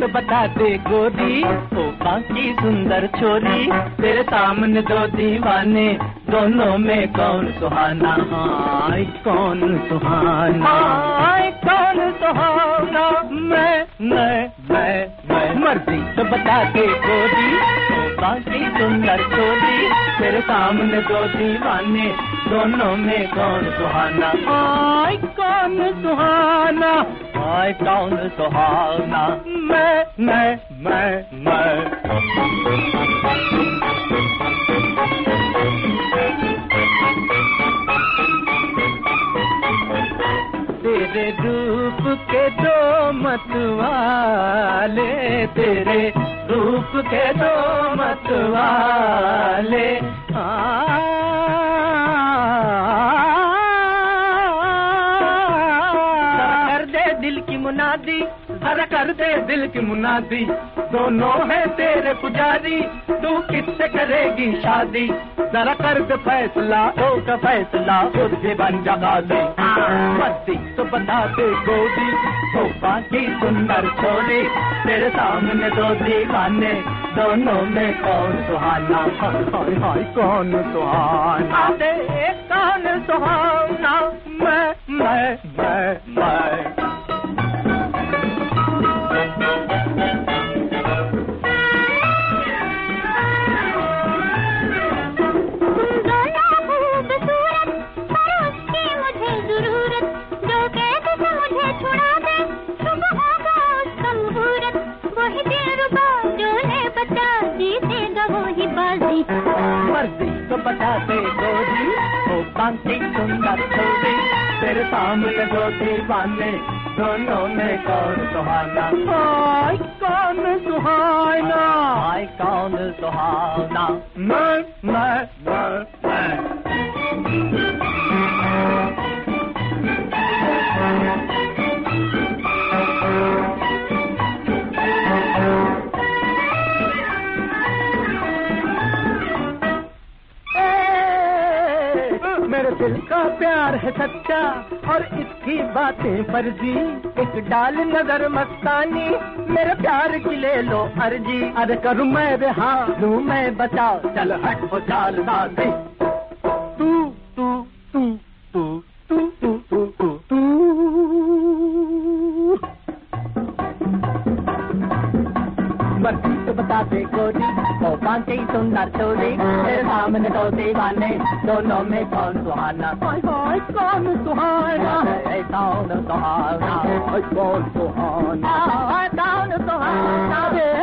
तो बता दे गोरी, ओ बाकी सुंदर छोरी, तेरे सामने दो दीवाने, दोनों में कौन सुहाना, हाय कौन सुहाना, हाय कौन सुहाना। मैं मर्जी तो बता दे गोरी, ओ बाकी सुंदर छोरी, तेरे सामने दो दीवाने, दोनों में कौन सुहाना, हाय कौन सुहाना, हाय कौन सुहाना। मैं तेरे रूप के दो मतवाले, तेरे रूप के दो मतवाले, कर दे दिल की मुनादी, जरा कर दे दिल की मुनादी, दोनों है तेरे पुजारी, तू किससे करेगी शादी, जरा कर दे फैसला, ओ का फैसला, तुझे बन जगा दे। मर्जी तो बता दे गोरी, तो बाकी सुंदर छोरी, तेरे सामने दो दीवाने, दोनों में कौन सुहाना, हाय हाय कौन सुहाना, दे कौन सुहाना। मैं मर्जी तो बता दे गोरी, ओ बाकी सुंदर छोरी, तेरे सामने दो दीवाने, दोनों में कौन सुहाना, हाय कौन सुहाना, हाय कौन सुहाना। मैं मेरे दिल का प्यार है सच्चा और इसकी बातें फर्जी, एक डाल नजर मस्तानी, मेरे प्यार की ले लो अर्जी, अरे करूँ मैं बिहा लूँ मैं बचा, चल हट हो चाल दादी, तू तू तू तू तू तू तू तू तू। मर्जी तो बता दे गोरी, तो बाकी सुंदर छोरी, तेरे सामने दो दीवाने, दोनों में कौन सुहाना, हाय हाय कौन सुहाना, कौन सुहाना, कौन सुहाना, कौन सुहाना।